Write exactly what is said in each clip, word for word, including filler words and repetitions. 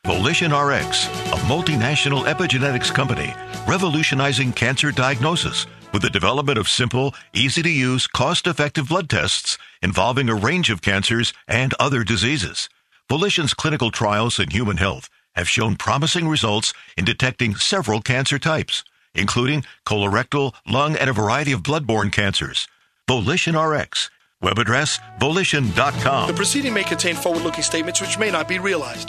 VolitionRx, a multinational epigenetics company revolutionizing cancer diagnosis with the development of simple, easy-to-use, cost-effective blood tests involving a range of cancers and other diseases. Volition's clinical trials in human health have shown promising results in detecting several cancer types, including colorectal, lung, and a variety of blood-borne cancers. VolitionRx. Web address, volition dot com. The proceeding may contain forward-looking statements which may not be realized.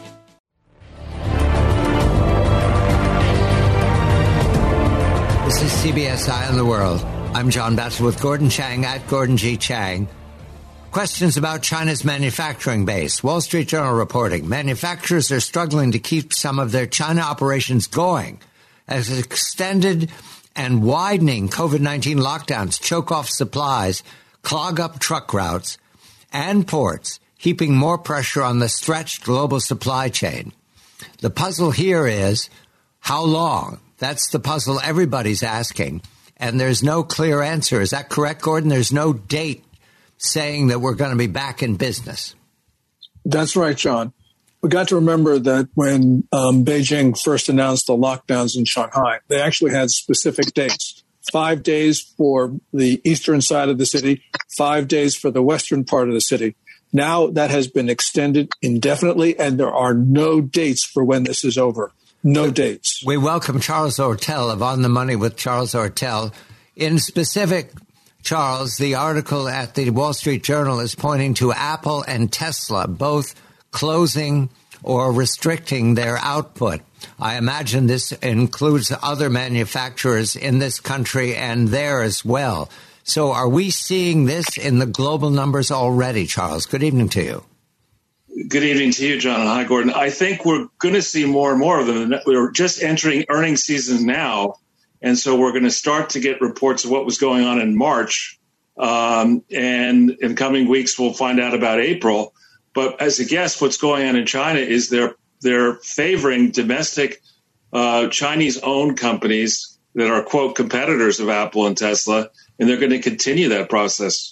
This is C B S Eye on the World. I'm John Batchelor with Gordon Chang at Gordon G. Chang. Questions about China's manufacturing base. Wall Street Journal reporting manufacturers are struggling to keep some of their China operations going as extended and widening COVID nineteen lockdowns choke off supplies, clog up truck routes and ports, heaping more pressure on the stretched global supply chain. The puzzle here is how long? That's the puzzle everybody's asking, and there's no clear answer. Is that correct, Gordon? There's no date saying that we're going to be back in business. That's right, John. We got to remember that when um, Beijing first announced the lockdowns in Shanghai, they actually had specific dates. Five days for the eastern side of the city, five days for the western part of the city. Now that has been extended indefinitely, and there are no dates for when this is over. No dates. We welcome Charles Ortel of On the Money with Charles Ortel. In specific, Charles, the article at the Wall Street Journal is pointing to Apple and Tesla both closing or restricting their output. I imagine this includes other manufacturers in this country and there as well. So are we seeing this in the global numbers already, Charles? Good evening to you. Good evening to you, John, and hi, Gordon. I think we're going to see more and more of them. We're just entering earnings season now, and so we're going to start to get reports of what was going on in March. Um, and in coming weeks, we'll find out about April. But as a guess, what's going on in China is they're they're favoring domestic uh, Chinese-owned companies that are, quote, competitors of Apple and Tesla, and they're going to continue that process.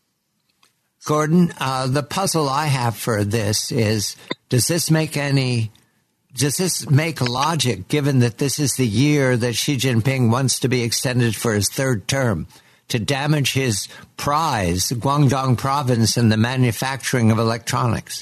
Gordon, uh, the puzzle I have for this is, does this make any, does this make logic given that this is the year that Xi Jinping wants to be extended for his third term, to damage his prize, Guangdong province, in the manufacturing of electronics?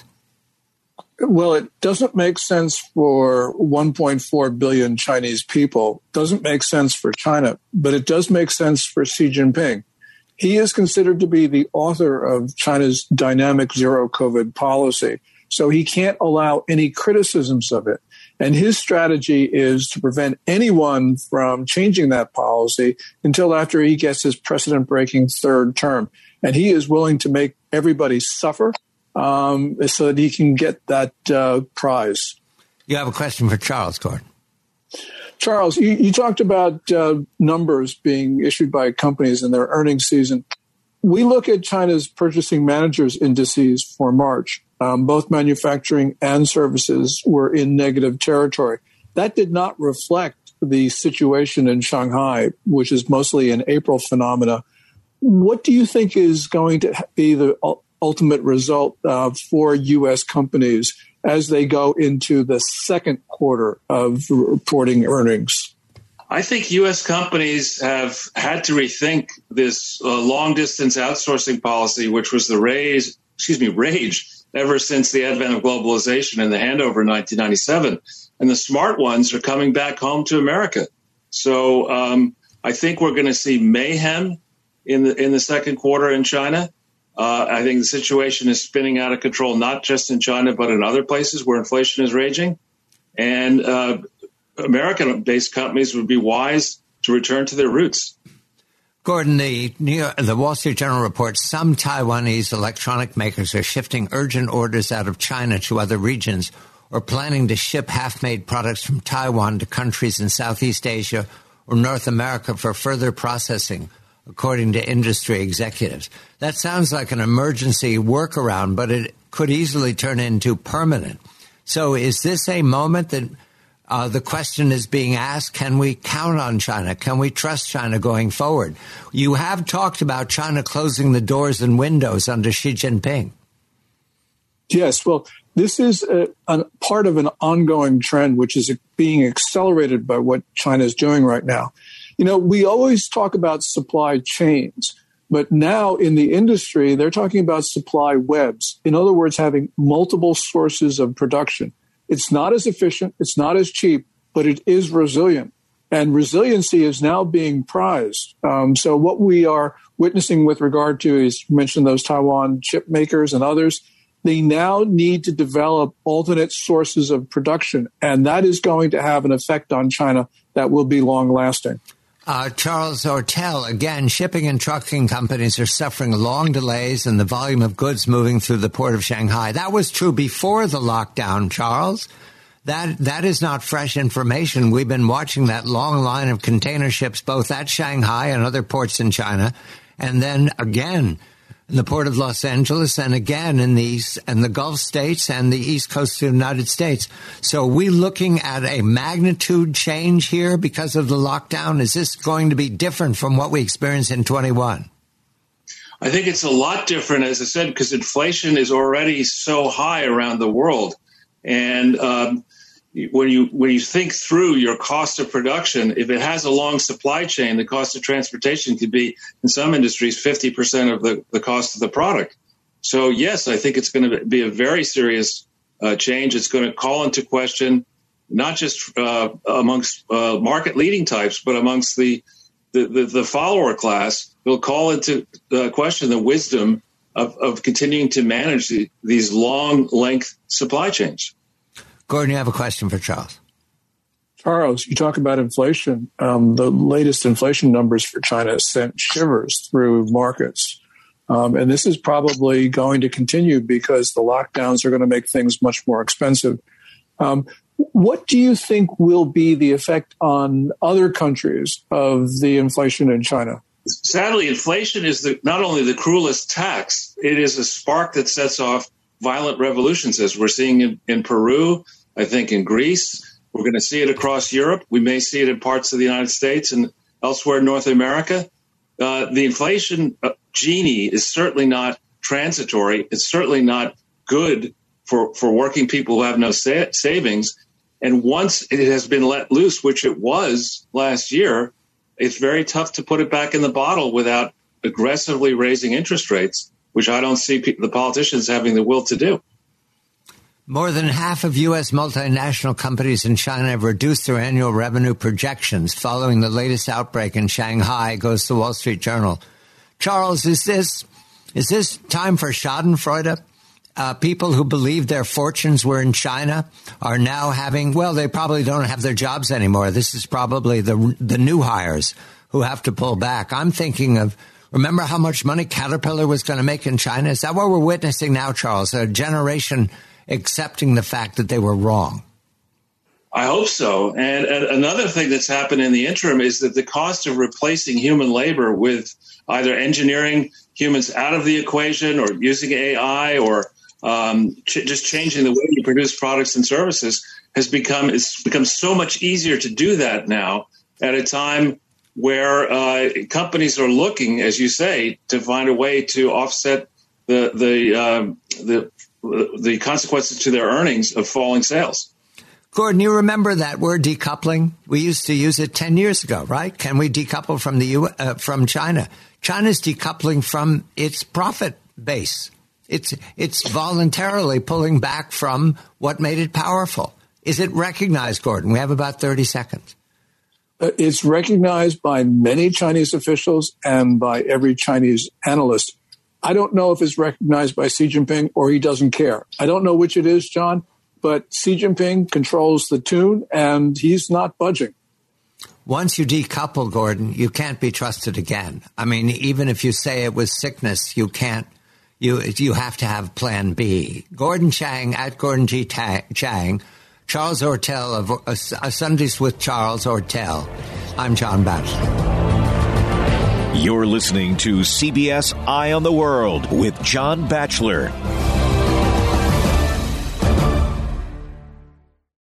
Well, it doesn't make sense for one point four billion Chinese people. Doesn't make sense for China, but it does make sense for Xi Jinping. He is considered to be the author of China's dynamic zero COVID policy, so he can't allow any criticisms of it. And his strategy is to prevent anyone from changing that policy until after he gets his precedent-breaking third term. And he is willing to make everybody suffer um, so that he can get that uh, prize. You have a question for Charles, Gordon. Charles, you, you talked about uh, numbers being issued by companies in their earnings season. We look at China's purchasing managers indices for March. Um, both manufacturing and services were in negative territory. That did not reflect the situation in Shanghai, which is mostly an April phenomena. What do you think is going to be the ultimate result uh, for U S companies as they go into the second quarter of reporting earnings? I think U S companies have had to rethink this uh, long-distance outsourcing policy, which was the rage, excuse me, rage ever since the advent of globalization and the handover in nineteen ninety-seven. And the smart ones are coming back home to America. So um, I think we're going to see mayhem in the in the second quarter in China. Uh, I think the situation is spinning out of control, not just in China, but in other places where inflation is raging. And uh, American-based companies would be wise to return to their roots. Gordon, the, New York, the Wall Street Journal reports some Taiwanese electronic makers are shifting urgent orders out of China to other regions or planning to ship half-made products from Taiwan to countries in Southeast Asia or North America for further processing, according to industry executives. That sounds like an emergency workaround, but it could easily turn into permanent. So is this a moment that uh, the question is being asked, can we count on China? Can we trust China going forward? You have talked about China closing the doors and windows under Xi Jinping. Yes, well, This is a, a part of an ongoing trend, which is being accelerated by what China is doing right now. You know, we always talk about supply chains, but now in the industry, they're talking about supply webs. In other words, having multiple sources of production. It's not as efficient, it's not as cheap, but it is resilient. And resiliency is now being prized. Um, so what we are witnessing with regard to is, you mentioned those Taiwan chip makers and others, they now need to develop alternate sources of production. And that is going to have an effect on China that will be long lasting. Uh, Charles Ortel, again, shipping and trucking companies are suffering long delays in the volume of goods moving through the port of Shanghai. That was true before the lockdown, Charles. That that is not fresh information. We've been watching that long line of container ships both at Shanghai and other ports in China, and then again in the port of Los Angeles, and again in the and the Gulf states and the East Coast of the United States. So are we looking at a magnitude change here because of the lockdown? Is this going to be different from what we experienced in twenty-one? I think it's a lot different, as I said, because inflation is already so high around the world. And um, when you when you think through your cost of production, if it has a long supply chain, the cost of transportation could be, in some industries, fifty percent of the, the cost of the product. So, yes, I think it's going to be a very serious uh, change. It's going to call into question not just uh, amongst uh, market-leading types, but amongst the, the, the, the follower class. It'll call into uh, question the wisdom of, of continuing to manage the, these long-length supply chains. Gordon, you have a question for Charles. Charles, you talk about inflation. Um, the latest inflation numbers for China sent shivers through markets. Um, and this is probably going to continue because the lockdowns are going to make things much more expensive. Um, what do you think will be the effect on other countries of the inflation in China? Sadly, inflation is the, not only the cruelest tax, it is a spark that sets off violent revolutions, as we're seeing in, in Peru, I think in Greece. We're going to see it across Europe. We may see it in parts of the United States and elsewhere in North America. Uh, the inflation genie is certainly not transitory. It's certainly not good for, for working people who have no sa- savings. And once it has been let loose, which it was last year, it's very tough to put it back in the bottle without aggressively raising interest rates, which I don't see the politicians having the will to do. More than half of U S multinational companies in China have reduced their annual revenue projections following the latest outbreak in Shanghai, goes the Wall Street Journal. Charles, is this is this time for Schadenfreude? Uh, people who believed their fortunes were in China are now having, well, they probably don't have their jobs anymore. This is probably the the new hires who have to pull back. I'm thinking of, remember how much money Caterpillar was going to make in China? Is that what we're witnessing now, Charles? A generation accepting the fact that they were wrong. I hope so. And, and another thing that's happened in the interim is that the cost of replacing human labor with either engineering humans out of the equation or using A I or um, ch- just changing the way you produce products and services has become, it's become so much easier to do that now at a time where uh, companies are looking, as you say, to find a way to offset the the um, the the consequences to their earnings of falling sales. Gordon, you remember that word decoupling? We used to use it ten years ago, right? Can we decouple from the U uh, from China? China's decoupling from its profit base. It's it's voluntarily pulling back from what made it powerful. Is it recognized, Gordon? We have about thirty seconds. It's recognized by many Chinese officials and by every Chinese analyst. I don't know if it's recognized by Xi Jinping or he doesn't care. I don't know which it is, John, but Xi Jinping controls the tune and he's not budging. Once you decouple, Gordon, you can't be trusted again. I mean, even if you say it was sickness, you can't. You you have to have plan B. Gordon Chang, at Gordon G. Chang. Charles Ortel of uh, Sundays with Charles Ortel. I'm John Batchelor. You're listening to C B S Eye on the World with John Batchelor.